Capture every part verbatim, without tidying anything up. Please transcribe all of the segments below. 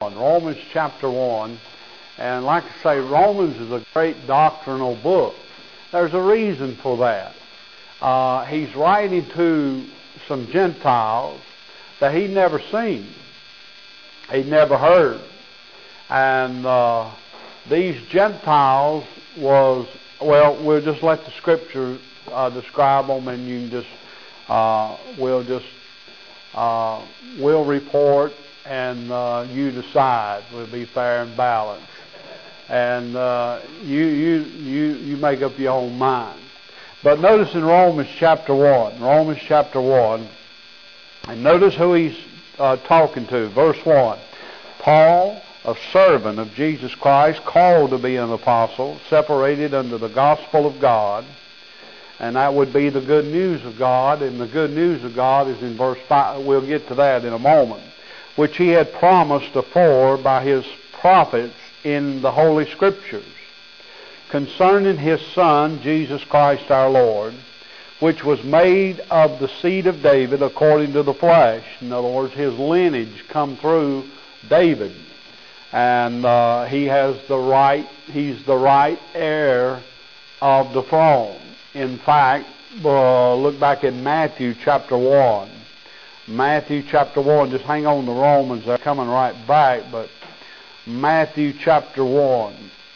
Romans chapter one. And like I say, Romans is a great doctrinal book. There's a reason for that. Uh, he's writing to some Gentiles that he'd never seen. He'd never heard. And uh, these Gentiles was, well, we'll just let the Scripture uh, describe them, and you can just, uh, we'll just, uh, we'll report, and uh, you decide. We'll be fair and balanced. And uh, you, you, you, you make up your own mind. But notice in Romans chapter one, Romans chapter one, and notice who he's uh, talking to. Verse one, Paul, a servant of Jesus Christ, called to be an apostle, separated unto the gospel of God. And that would be the good news of God. And the good news of God is in verse five. We'll get to that in a moment. Which he had promised afore by his prophets in the Holy Scriptures, concerning his Son, Jesus Christ our Lord, which was made of the seed of David according to the flesh. In other words, his lineage come through David. And uh, he has the right, he's the right heir of the throne. In fact, uh, look back in Matthew chapter one. Matthew chapter one, just hang on to Romans, they're coming right back, but Matthew chapter one.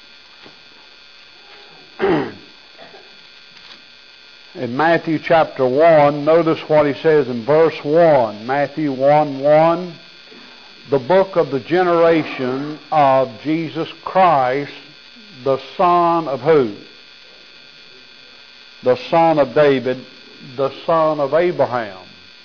In Matthew chapter one, notice what he says in verse one. Matthew one one. The book of the generation of Jesus Christ, the son of who? The son of David, the son of Abraham.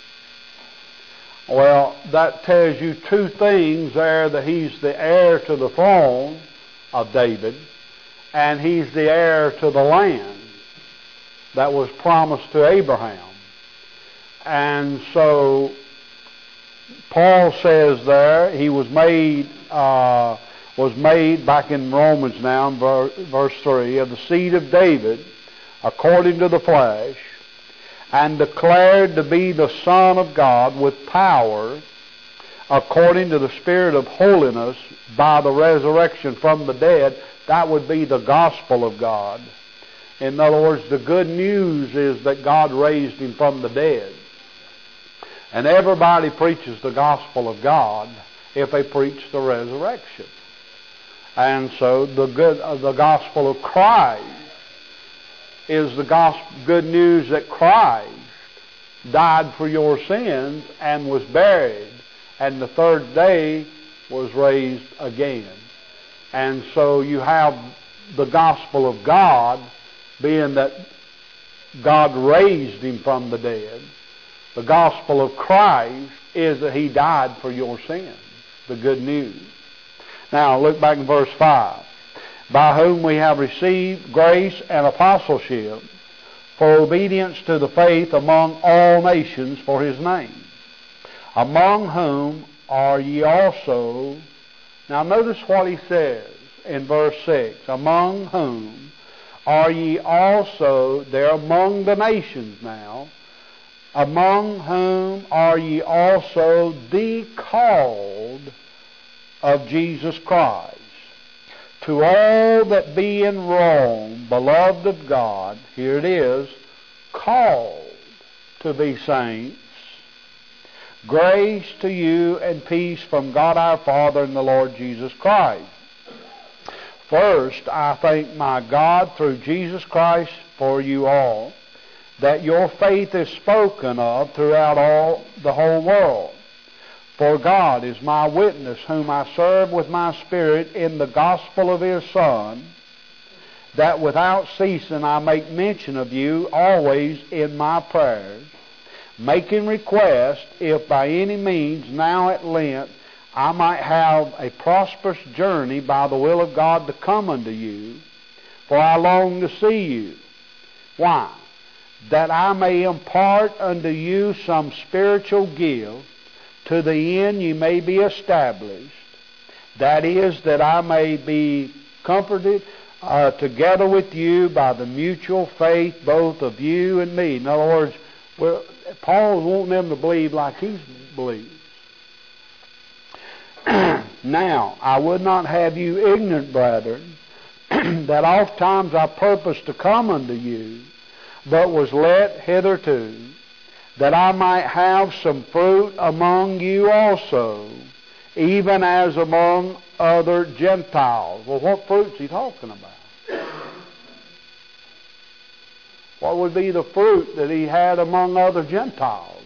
Well, that tells you two things there, that he's the heir to the throne of David, and he's the heir to the land that was promised to Abraham. And so Paul says there, he was made, uh, was made back in Romans now, in verse three, of the seed of David, according to the flesh, and declared to be the Son of God with power, according to the Spirit of holiness, by the resurrection from the dead. That would be the gospel of God. In other words, the good news is that God raised him from the dead. And everybody preaches the gospel of God if they preach the resurrection. And so the good, uh, the gospel of Christ is the gospel, good news that Christ died for your sins and was buried, and the third day was raised again. And so you have the gospel of God, being that God raised him from the dead. The gospel of Christ is that he died for your sins, the good news. Now look back in verse five. By whom we have received grace and apostleship for obedience to the faith among all nations for his name, among whom are ye also. Now notice what he says in verse six. Among whom are ye also, they're among the nations now, among whom are ye also the called of Jesus Christ. To all that be in Rome, beloved of God, here it is, called to be saints, grace to you and peace from God our Father and the Lord Jesus Christ. First, I thank my God through Jesus Christ for you all, that your faith is spoken of throughout all the whole world. For God is my witness, whom I serve with my spirit in the gospel of his Son, that without ceasing I make mention of you always in my prayers, making request, if by any means now at length I might have a prosperous journey by the will of God to come unto you, for I long to see you. Why? That I may impart unto you some spiritual gift, to the end you may be established. That is, that I may be comforted uh, together with you by the mutual faith both of you and me. In other words, well, Paul is wanting them to believe like he believes. Now, I would not have you ignorant, brethren, that oft times I purposed to come unto you, but was let hitherto, that I might have some fruit among you also, even as among other Gentiles. Well, what fruit's he talking about? What would be the fruit that he had among other Gentiles?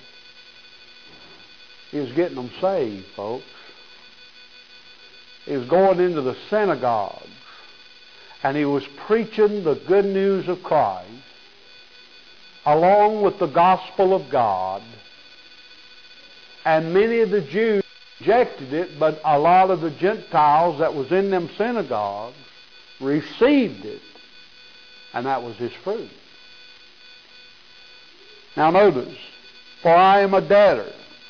He was getting them saved, folks. He was going into the synagogues, and he was preaching the good news of Christ along with the gospel of God. And many of the Jews rejected it, but a lot of the Gentiles that was in them synagogues received it, and that was his fruit. Now notice, for I am a debtor,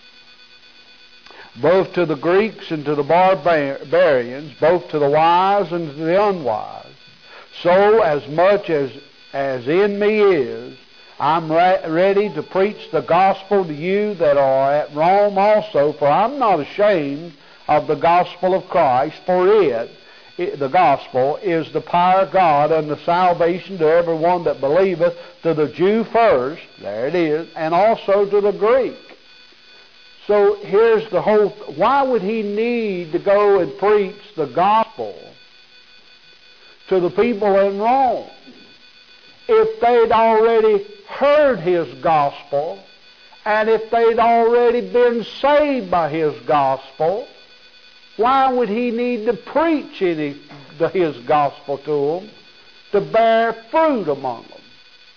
both to the Greeks and to the barbarians, both to the wise and to the unwise. So as much as, as in me is, I'm re- ready to preach the gospel to you that are at Rome also, for I'm not ashamed of the gospel of Christ, for it, it the gospel, is the power of God unto salvation to everyone that believeth, to the Jew first, there it is, and also to the Greek. So here's the whole, why would he need to go and preach the gospel to the people in Rome? If they'd already heard his gospel, and if they'd already been saved by his gospel, why would he need to preach any, his gospel to them to bear fruit among them?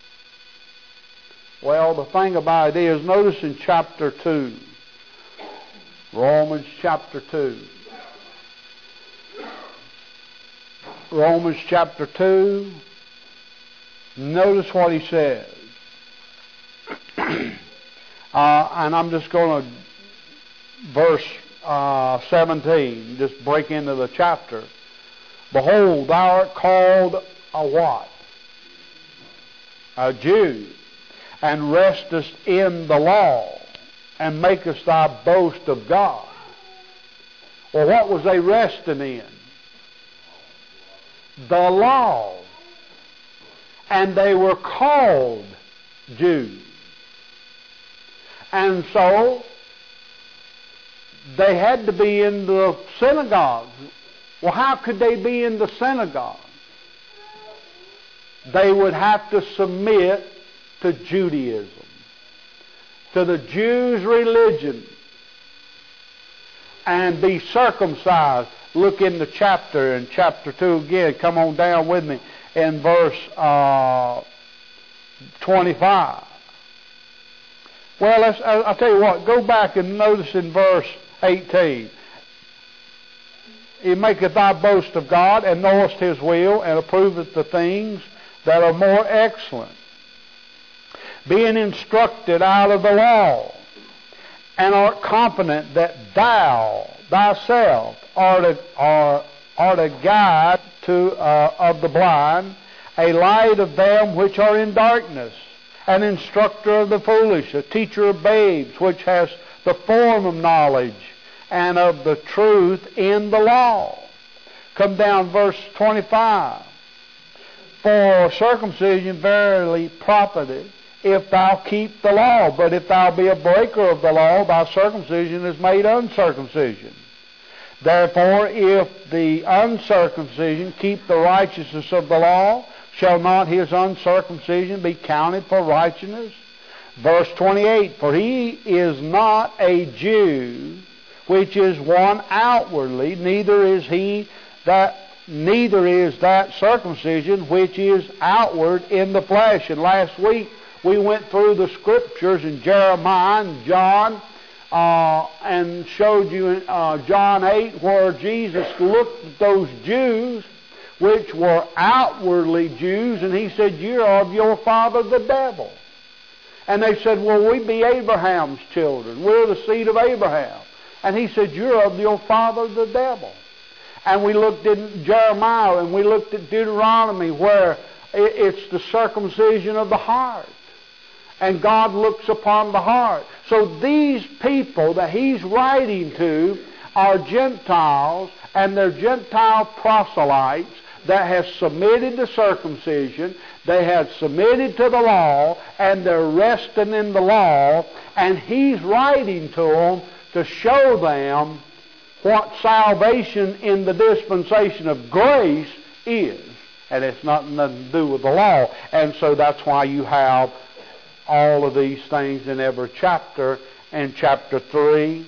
Well, the thing about it is, notice in chapter two, Romans chapter two. Romans chapter two. Notice what he says. uh, and I'm just going to verse uh, seventeen, just break into the chapter. Behold, thou art called a what? A Jew, and restest in the law, and makest thy boast of God. Well, what was they resting in? The law. And they were called Jews. And so they had to be in the synagogues. Well, how could they be in the synagogue? They would have to submit to Judaism, to the Jews' religion, and be circumcised. Look in the chapter, in chapter two again. Come on down with me in verse uh, twenty-five. Well, let's, I'll tell you what. Go back and notice in verse eighteen. He maketh thy boast of God, and knowest his will, and approveth the things that are more excellent, being instructed out of the law, and art confident that thou thyself art a, art, art a guide to uh, of the blind, a light of them which are in darkness, an instructor of the foolish, a teacher of babes, which has the form of knowledge and of the truth in the law. Come down verse twenty-five. For circumcision verily profiteth, if thou keep the law. But if thou be a breaker of the law, thy circumcision is made uncircumcision. Therefore, if the uncircumcision keep the righteousness of the law, shall not his uncircumcision be counted for righteousness? Verse twenty-eight. For he is not a Jew, which is one outwardly, neither is he that neither is that circumcision which is outward in the flesh. And last week we went through the scriptures in Jeremiah and John uh, and showed you in uh, John eight where Jesus looked at those Jews which were outwardly Jews, and he said, "You're of your father the devil." And they said, "Well, we be Abraham's children. We're the seed of Abraham." And he said, "You're of your father the devil." And we looked in Jeremiah and we looked at Deuteronomy where it's the circumcision of the heart. And God looks upon the heart. So these people that he's writing to are Gentiles, and they're Gentile proselytes that have submitted to circumcision, they have submitted to the law, and they're resting in the law, and he's writing to them to show them what salvation in the dispensation of grace is. And it's not nothing to do with the law. And so that's why you have all of these things in every chapter. In chapter three,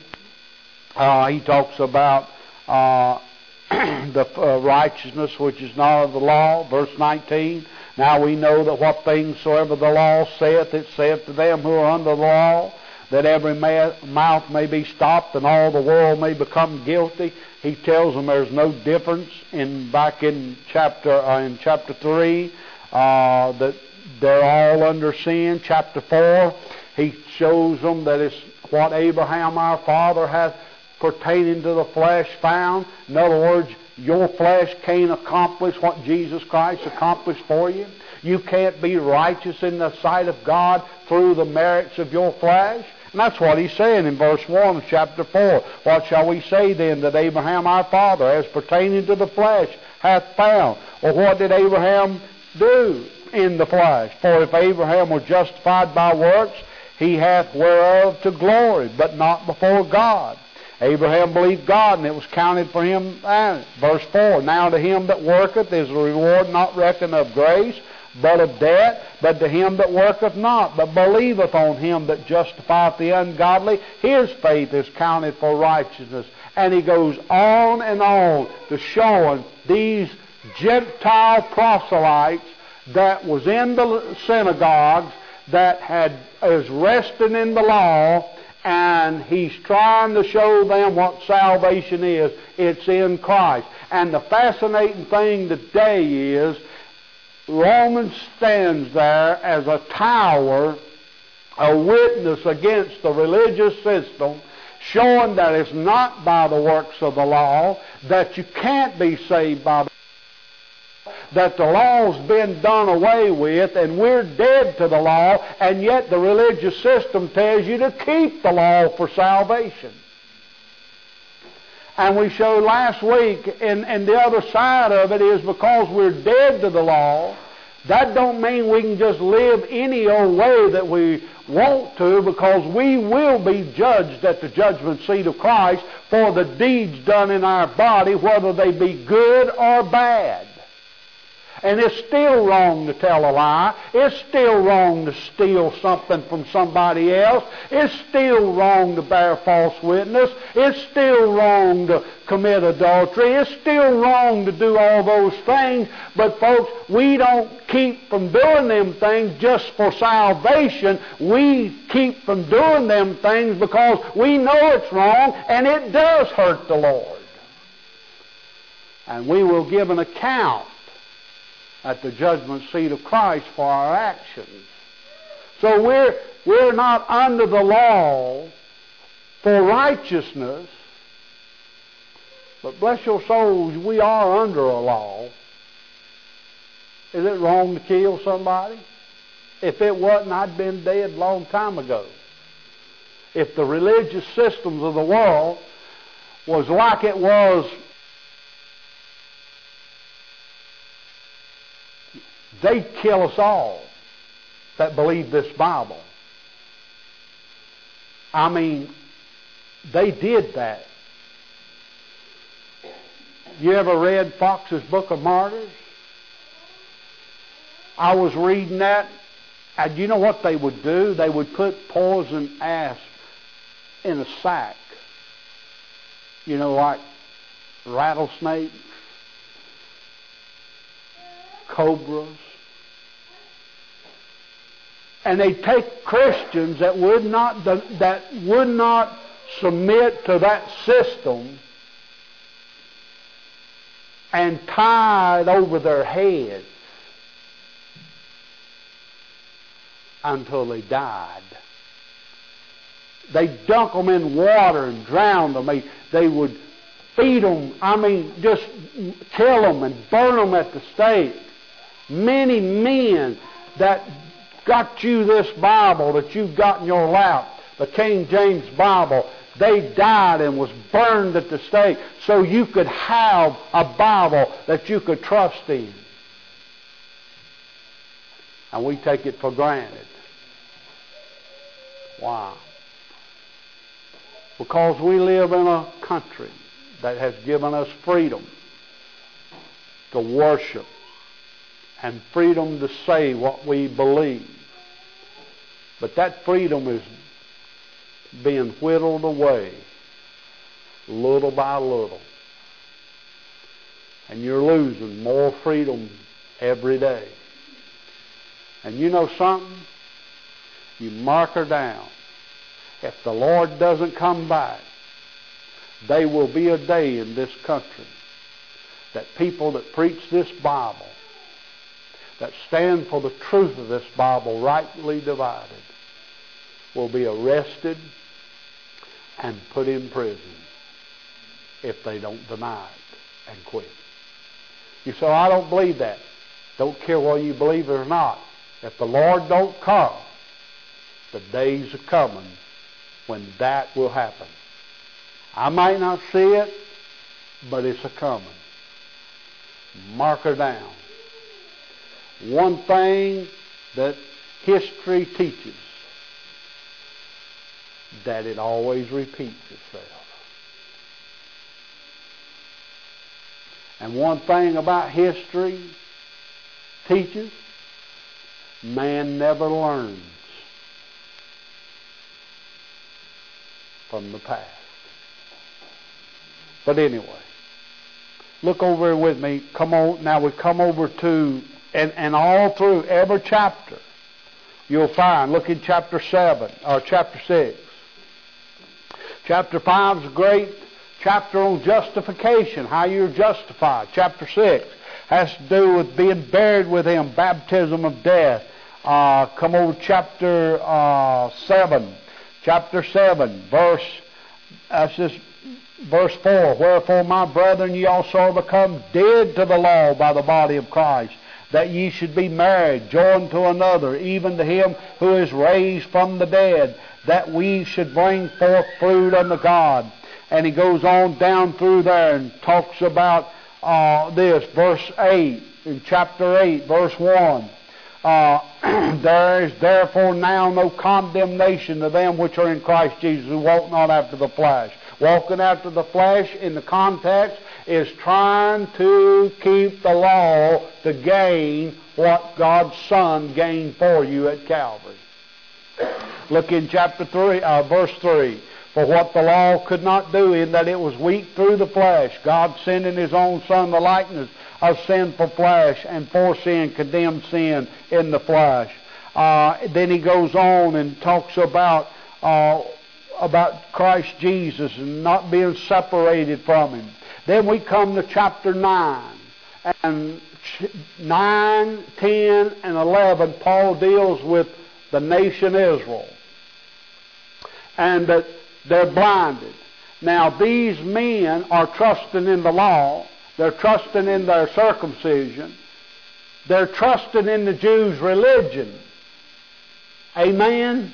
uh, he talks about uh, the uh, righteousness which is not of the law. Verse nineteen, now we know that what things soever the law saith, it saith to them who are under the law, that every ma- mouth may be stopped and all the world may become guilty. He tells them there's no difference in back in chapter uh, in chapter three uh, that they're all under sin. Chapter four, he shows them that it's what Abraham our father hath pertaining to the flesh found. In other words, your flesh can't accomplish what Jesus Christ accomplished for you. You can't be righteous in the sight of God through the merits of your flesh. And that's what he's saying in verse one of chapter four. What shall we say then that Abraham our father, as pertaining to the flesh, hath found? Well, what did Abraham do in the flesh? For if Abraham was justified by works, he hath whereof to glory, but not before God. Abraham believed God, and it was counted for him. And verse four, now to him that worketh is a reward not reckoned of grace, but of debt. But to him that worketh not, but believeth on him that justifieth the ungodly, his faith is counted for righteousness. And he goes on and on to showing these Gentile proselytes that was in the synagogues that had is resting in the law, and he's trying to show them what salvation is. It's in Christ. And the fascinating thing today is Romans stands there as a tower, a witness against the religious system, showing that it's not by the works of the law, that you can't be saved by the law, that the law's been done away with, and we're dead to the law, and yet the religious system tells you to keep the law for salvation. And we showed last week, and, and the other side of it is because we're dead to the law, that don't mean we can just live any old way that we want to, because we will be judged at the judgment seat of Christ for the deeds done in our body, whether they be good or bad. And it's still wrong to tell a lie. It's still wrong to steal something from somebody else. It's still wrong to bear false witness. It's still wrong to commit adultery. It's still wrong to do all those things. But folks, we don't keep from doing them things just for salvation. We keep from doing them things because we know it's wrong and it does hurt the Lord. And we will give an account at the judgment seat of Christ for our actions. So we're, we're not under the law for righteousness, but bless your souls, we are under a law. Is it wrong to kill somebody? If it wasn't, I'd been dead a long time ago. If the religious systems of the world was like it was they'd kill us all that believe this Bible. I mean, they did that. You ever read Fox's Book of Martyrs? I was reading that, and you know what they would do? They would put poison asp in a sack. You know, like rattlesnakes, cobras. And they take Christians that would not that would not submit to that system and tie it over their heads until they died. They dunk them in water and drown them. They, they would feed them, I mean, just kill them and burn them at the stake. Many men that got you this Bible that you've got in your lap, the King James Bible, They died and was burned at the stake so you could have a Bible that you could trust in. And we take it for granted. Why? Because we live in a country that has given us freedom to worship and freedom to say what we believe. But that freedom is being whittled away little by little. And you're losing more freedom every day. And you know something? You mark her down. If the Lord doesn't come back, there will be a day in this country that people that preach this Bible, that stand for the truth of this Bible rightly divided, will be arrested and put in prison if they don't deny it and quit. You say, I don't believe that. Don't care whether you believe it or not. If the Lord don't come, the days are coming when that will happen. I might not see it, but it's a coming. Mark her down. One thing that history teaches, that it always repeats itself. And one thing about history teaches, man never learns from the past. But anyway, look over with me. Come on, now we come over to, and, and all through every chapter, you'll find, look in chapter seven, or chapter six. Chapter five is a great chapter on justification, how you're justified. Chapter six has to do with being buried with Him, baptism of death. Uh, come over chapter uh, seven. Chapter seven, verse, that's just verse four. Wherefore, my brethren, ye also are become dead to the law by the body of Christ, that ye should be married, joined to another, even to Him who is raised from the dead, that we should bring forth fruit unto God. And he goes on down through there and talks about uh, this, verse eight, in chapter eight, verse one. Uh, there is therefore now no condemnation to them which are in Christ Jesus, who walk not after the flesh. Walking after the flesh, in the context, is trying to keep the law to gain what God's Son gained for you at Calvary. Look in chapter three, uh, verse three. For what the law could not do, in that it was weak through the flesh, God sending His own Son, the likeness of sinful flesh, and for sin condemned sin in the flesh. Uh, then he goes on and talks about uh, about Christ Jesus and not being separated from Him. Then we come to chapter nine. And nine, ten, and eleven, Paul deals with the nation Israel. And that they're blinded. Now, these men are trusting in the law. They're trusting in their circumcision. They're trusting in the Jews' religion. Amen?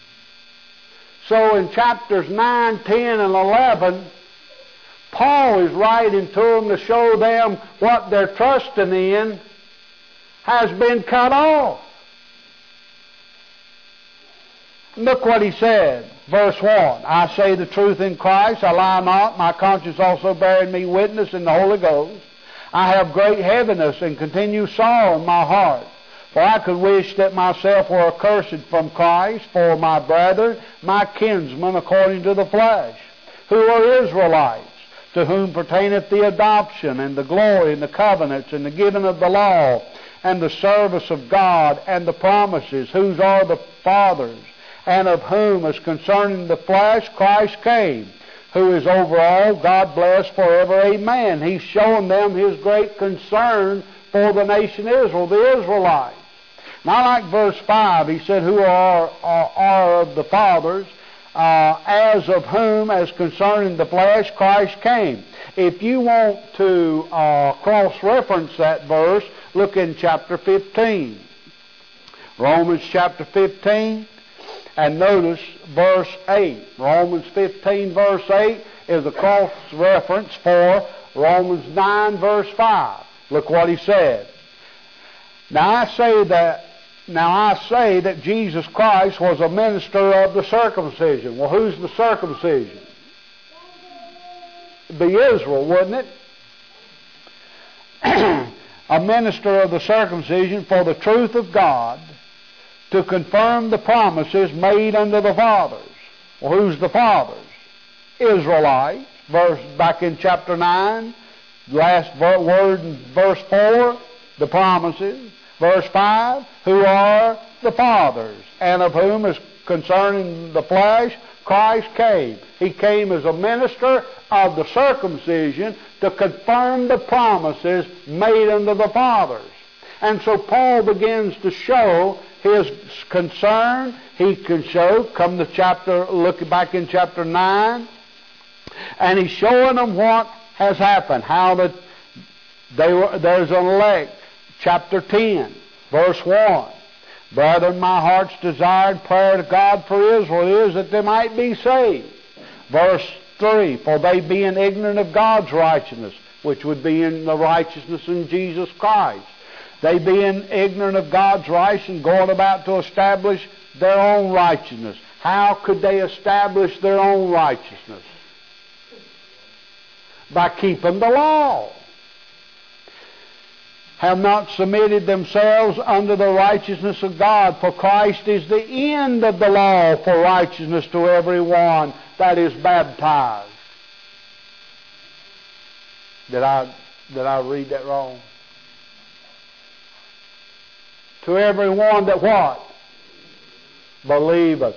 So in chapters nine, ten, and eleven, Paul is writing to them to show them what they're trusting in has been cut off. Look what he said, verse one. I say the truth in Christ, I lie not, my conscience also bearing me witness in the Holy Ghost. I have great heaviness and continued sorrow in my heart. For I could wish that myself were accursed from Christ for my brethren, my kinsmen according to the flesh, who are Israelites, to whom pertaineth the adoption and the glory and the covenants and the giving of the law and the service of God and the promises, whose are the fathers, and of whom, as concerning the flesh, Christ came, who is over all, God bless forever, amen. He's showing them His great concern for the nation Israel, the Israelites. Now, like verse five, he said, who are, are, are of the fathers, uh, as of whom, as concerning the flesh, Christ came. If you want to uh, cross-reference that verse, look in chapter fifteen. Romans chapter fifteen. And notice verse eight. Romans fifteen verse eight is a cross-reference for Romans nine verse five. Look what he said. Now I say that now I say that Jesus Christ was a minister of the circumcision. Well, who's the circumcision? Be Israel, wouldn't it? A minister of the circumcision for the truth of God, to confirm the promises made unto the fathers. Well, who's the fathers? Israelites. Verse back in chapter nine, last word in verse four, the promises. Verse five, who are the fathers, and of whom is concerning the flesh, Christ came. He came as a minister of the circumcision to confirm the promises made unto the fathers. And so Paul begins to show his concern. He can show, come to chapter, look back in chapter nine, and he's showing them what has happened, how that they were, there's an elect. Chapter ten, verse one. Brethren, my heart's desired prayer to God for Israel is that they might be saved. Verse three, for they being ignorant of God's righteousness, which would be in the righteousness in Jesus Christ. They being ignorant of God's righteousness, going about to establish their own righteousness. How could they establish their own righteousness? By keeping the law. Have not submitted themselves unto the righteousness of God, for Christ is the end of the law for righteousness to every one that is baptized. Did I, did I read that wrong? To every one that what? Believeth.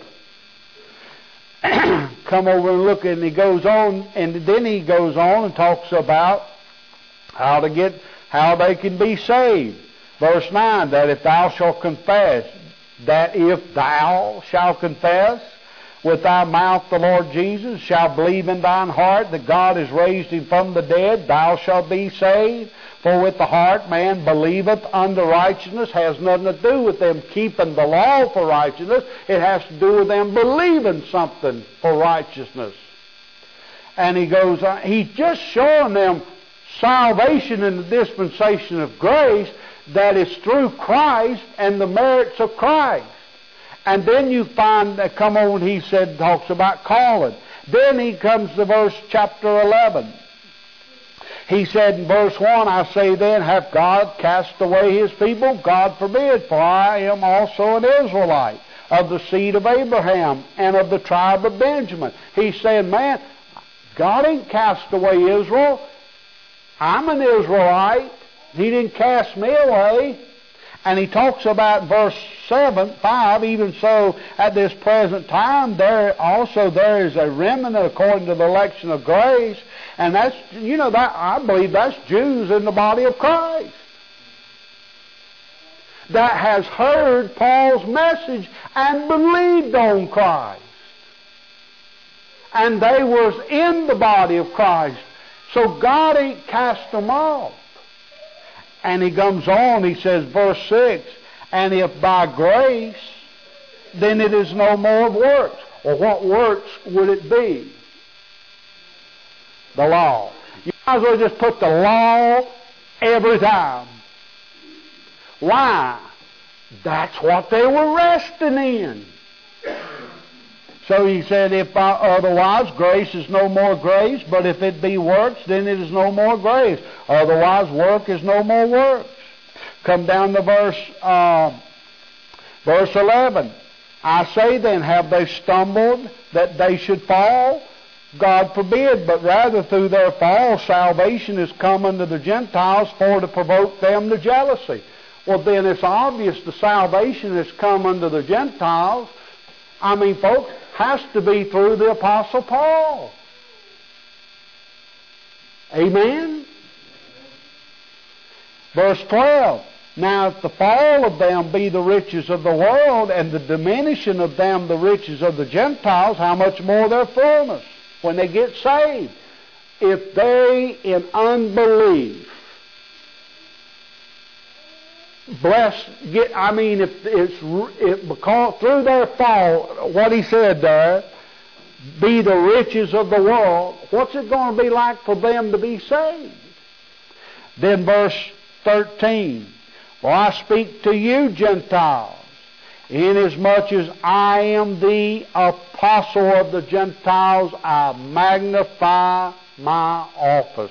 Come over and look, and he goes on, and then he goes on and talks about how to get, how they can be saved. Verse nine, that if thou shalt confess, that if thou shalt confess with thy mouth the Lord Jesus, shalt believe in thine heart that God has raised him from the dead, thou shalt be saved. For with the heart man believeth unto righteousness. Has nothing to do with them keeping the law for righteousness. It has to do with them believing something for righteousness. And he goes on, he's just showing them salvation in the dispensation of grace, that is through Christ and the merits of Christ. And then you find that, come on, he said, talks about calling. Then he comes to verse chapter eleven. He said in verse one, I say then, hath God cast away his people? God forbid, for I am also an Israelite, of the seed of Abraham, and of the tribe of Benjamin. He's saying, man, God ain't cast away Israel. I'm an Israelite. He didn't cast me away. And he talks about verse seven, five, even so at this present time, there also there is a remnant according to the election of grace. And that's, you know, that I believe that's Jews in the body of Christ that has heard Paul's message and believed on Christ. And they was in the body of Christ. So God ain't cast them off. And he comes on, he says, verse six, and if by grace, then it is no more of works. Well, what works would it be? The law. You might as well just put the law every time. Why? That's what they were resting in. So he said, if by, otherwise grace is no more grace, but if it be works, then it is no more grace. Otherwise work is no more works. Come down to verse uh, verse eleven. I say then, have they stumbled that they should fall? God forbid, but rather through their fall salvation is come unto the Gentiles for to provoke them to jealousy. Well, then it's obvious the salvation has come unto the Gentiles. I mean, folks, has to be through the Apostle Paul. Amen? Verse twelve. Now if the fall of them be the riches of the world, and the diminishing of them the riches of the Gentiles, how much more their fullness when they get saved? If they in unbelief bless, get, I mean, if it's, it, because through their fall, what he said there, be the riches of the world, what's it going to be like for them to be saved? Then verse thirteen, for I speak to you Gentiles, inasmuch as I am the apostle of the Gentiles, I magnify my office.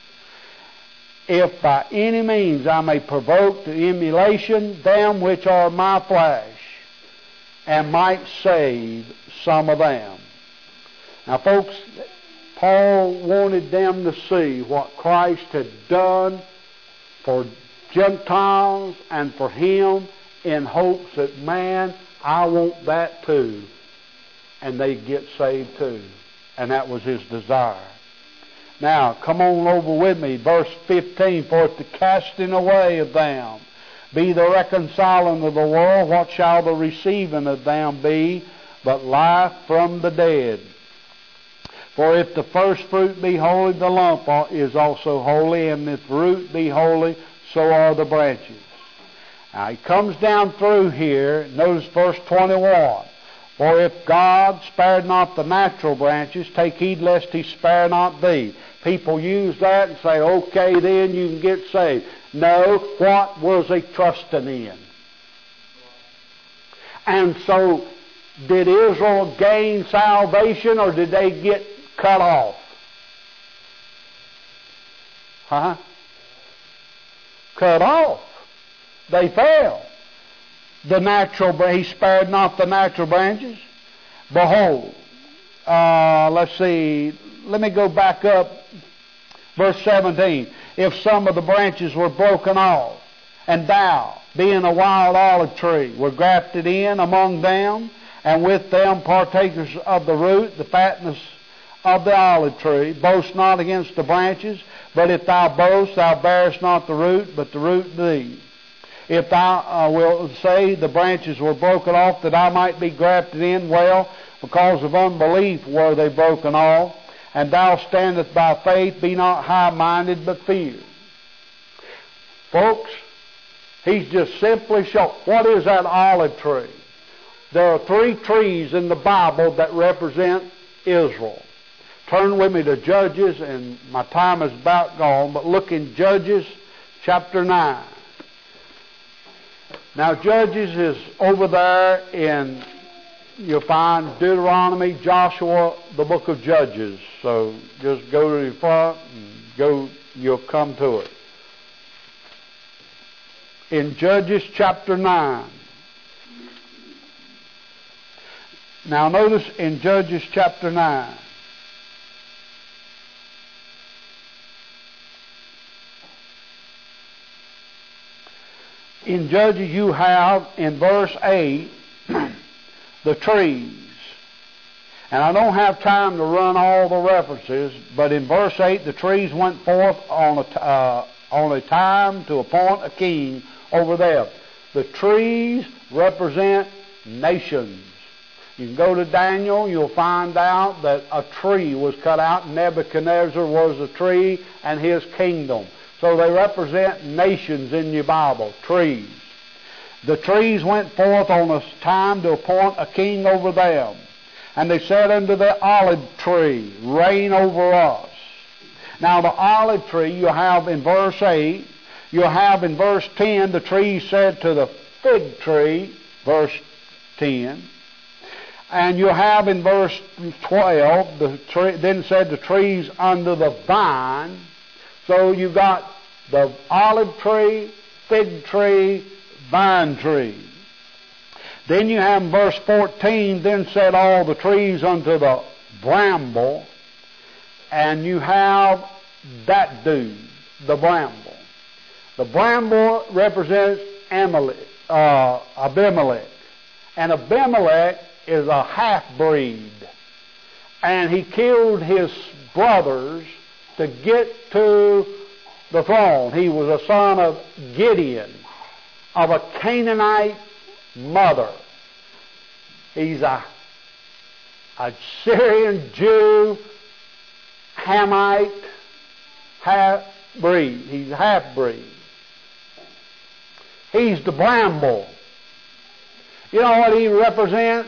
If by any means I may provoke to emulation them which are my flesh, and might save some of them. Now folks, Paul wanted them to see what Christ had done for Gentiles and for him, in hopes that, man, I want that too. And they'd get saved too. And that was his desire. Now, come on over with me. Verse fifteen, for if the casting away of them be the reconciling of the world, what shall the receiving of them be but life from the dead? For if the first fruit be holy, the lump is also holy, and if the root be holy, so are the branches. Now he comes down through here, notice verse twenty-one. For if God spared not the natural branches, take heed lest he spare not thee. People use that and say, okay, then you can get saved. No, what was he trusting in? And so, did Israel gain salvation, or did they get cut off? Huh? Cut off. They fell. The natural, he spared not the natural branches. Behold, uh, let's see, let me go back up, verse seventeen. If some of the branches were broken off, and thou, being a wild olive tree, were grafted in among them, and with them partakers of the root, the fatness of the olive tree, boast not against the branches, but if thou boast, thou bearest not the root, but the root thee. If thou uh, wilt say the branches were broken off that I might be grafted in, well, because of unbelief were they broken off, and thou standest by faith, be not high-minded, but fear. Folks, he's just simply shown, what is that olive tree? There are three trees in the Bible that represent Israel. Turn with me to Judges, and my time is about gone, but look in Judges chapter nine. Now, Judges is over there in, you'll find Deuteronomy, Joshua, the book of Judges. So just go to the front and go, you'll come to it. In Judges chapter nine. Now, notice in Judges chapter nine. In Judges you have, in verse eight, the trees. And I don't have time to run all the references, but in verse eight, the trees went forth on a, uh, on a time to appoint a king over them. The trees represent nations. You can go to Daniel, you'll find out that a tree was cut out. Nebuchadnezzar was a tree, and his kingdom. So they represent nations in your Bible, trees. The trees went forth on a time to appoint a king over them. And they said unto the olive tree, reign over us. Now the olive tree you have in verse eight, you have in verse ten, the tree said to the fig tree, verse ten. And you have in verse twelve, the tree, then said the trees under the vine. So you've got the olive tree, fig tree, vine tree. Then you have in verse fourteen, then said all the trees unto the bramble, and you have that dude, the bramble. The bramble represents Amalek, uh, Abimelech. And Abimelech is a half-breed. And he killed his brothers to get to the throne. He was a son of Gideon, of a Canaanite mother. He's a, a Syrian Jew, Hamite, half-breed. He's a half-breed. He's the bramble. You know what he represents?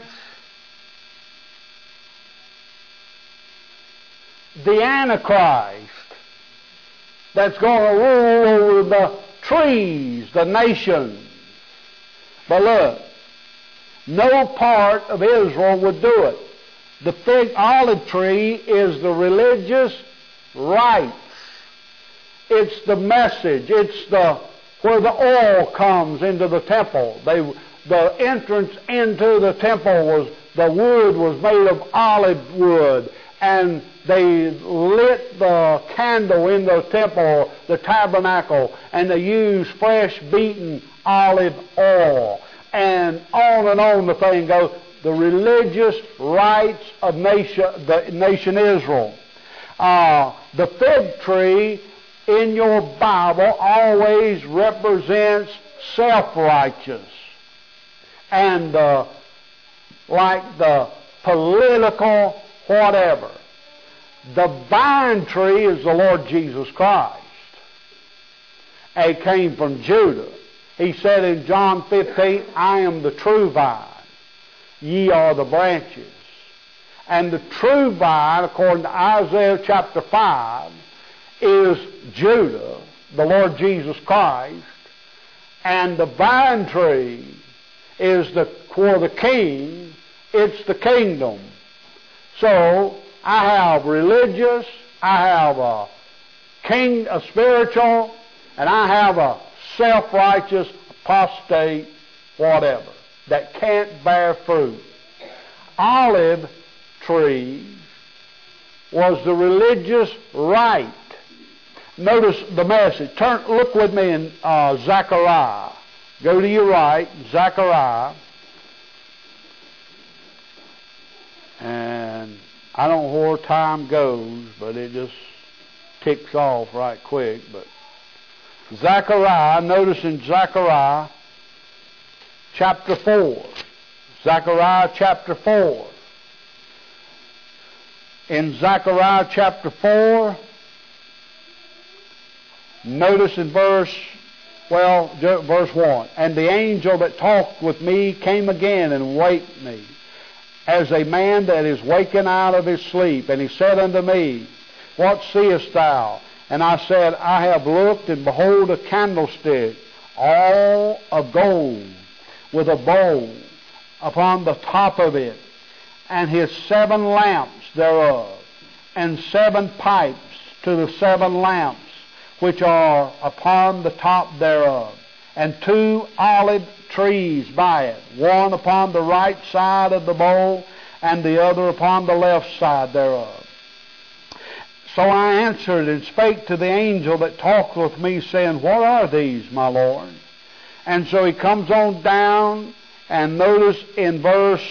The Antichrist that's going to rule over the trees, the nations. But look, no part of Israel would do it. The fig olive tree is the religious rites. It's the message. It's the where the oil comes into the temple. They, the entrance into the temple was, the wood was made of olive wood, and they lit the candle in the temple, the tabernacle, and they used fresh beaten olive oil. And on and on the thing goes. The religious rites of nation, the nation Israel. Uh, the fig tree in your Bible always represents self-righteous and uh, like the political whatever. The vine tree is the Lord Jesus Christ. It came from Judah. He said in John fifteen, I am the true vine. Ye are the branches. And the true vine, according to Isaiah chapter five, is Judah, the Lord Jesus Christ. And the vine tree is the, for the king, it's the kingdom. So, I have religious, I have a king, a spiritual, and I have a self-righteous, apostate, whatever, that can't bear fruit. Olive tree was the religious rite. Notice the message. Turn, look with me in uh, Zechariah. Go to your right, Zechariah. And I don't know where time goes, but it just ticks off right quick. But Zechariah, notice in Zechariah chapter four. Zechariah chapter four. In Zechariah chapter four, notice in verse, well, verse one. And the angel that talked with me came again and waked me, as a man that is waken out of his sleep. And he said unto me, What seest thou? And I said, I have looked, and behold a candlestick, all of gold, with a bowl upon the top of it, and his seven lamps thereof, and seven pipes to the seven lamps which are upon the top thereof, and two olive trees by it, one upon the right side of the bowl, and the other upon the left side thereof. So I answered and spake to the angel that talked with me, saying, What are these, my Lord? And so he comes on down, and notice in verse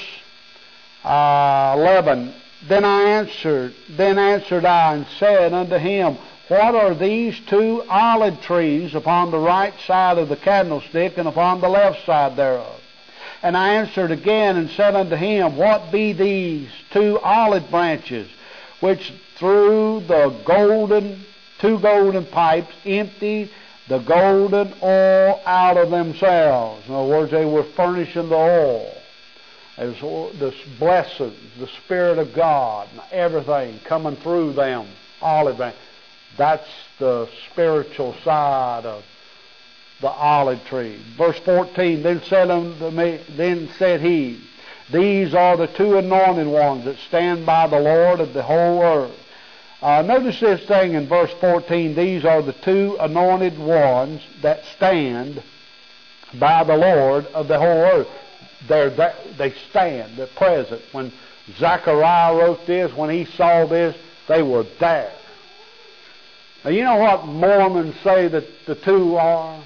uh, eleven, Then I answered, then answered I and said unto him, What are these two olive trees upon the right side of the candlestick and upon the left side thereof? And I answered again and said unto him, What be these two olive branches, which through the golden, two golden pipes emptied the golden oil out of themselves? In other words, they were furnishing the oil. There's this blessing, the Spirit of God, and everything coming through them, olive branches. That's the spiritual side of the olive tree. Verse fourteen, then said unto me, then said he, These are the two anointed ones that stand by the Lord of the whole earth. Uh, notice this thing in verse fourteen. These are the two anointed ones that stand by the Lord of the whole earth. They're, they stand, they're present. When Zechariah wrote this, when he saw this, they were there. Now, you know what Mormons say that the two are?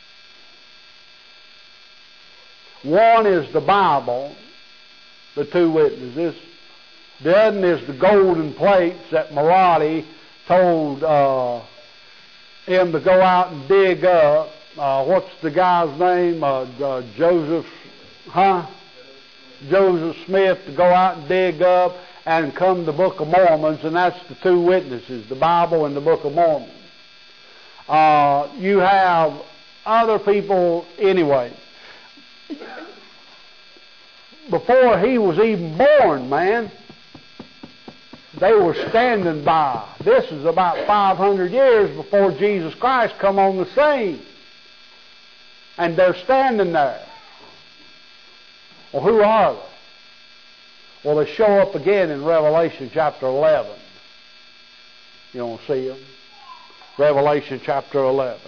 One is the Bible, the two witnesses. The other is the golden plates that Moradi told uh, him to go out and dig up. Uh, what's the guy's name? Uh, uh, Joseph, huh? Joseph Smith, to go out and dig up and come to the Book of Mormon, and that's the two witnesses, the Bible and the Book of Mormon. Uh, you have other people anyway. Before he was even born, man, they were standing by. This is about five hundred years before Jesus Christ come on the scene. And they're standing there. Well, who are they? Well, they show up again in Revelation chapter eleven. You don't see them? Revelation chapter eleven.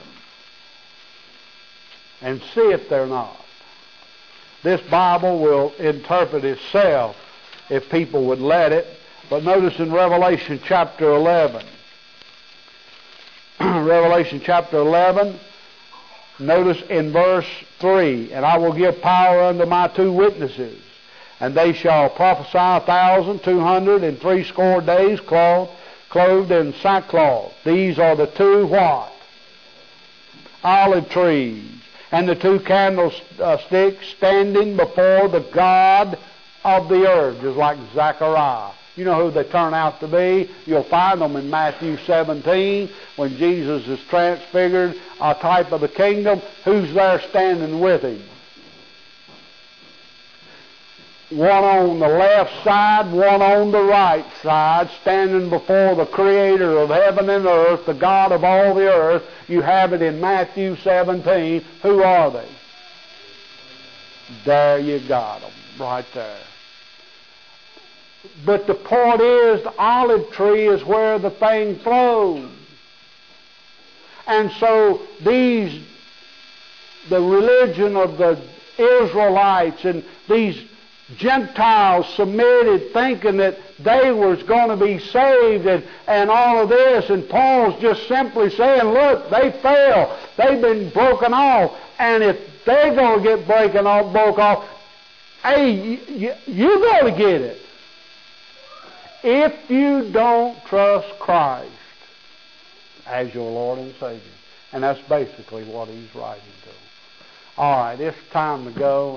And see if they're not. This Bible will interpret itself if people would let it. But notice in Revelation chapter eleven. Revelation chapter eleven, notice in verse three, and I will give power unto my two witnesses, and they shall prophesy a thousand two hundred and threescore days, clothed, clothed in sackcloth. These are the two what? Olive trees, and the two candlesticks standing before the God of the earth, just like Zechariah. You know who they turn out to be? You'll find them in Matthew seventeen when Jesus is transfigured, a type of the kingdom. Who's there standing with him? One on the left side, one on the right side, standing before the Creator of heaven and earth, the God of all the earth. You have it in Matthew seventeen. Who are they? There you got them, right there. But the point is, the olive tree is where the thing flows. And so these, the religion of the Israelites and these Gentiles submitted, thinking that they was going to be saved and, and all of this. And Paul's just simply saying, look, they fell. They've been broken off. And if they're going to get breaking off, broke off, hey, you, you're going to get it. If you don't trust Christ as your Lord and Savior. And that's basically what he's writing to. All right, it's time to go.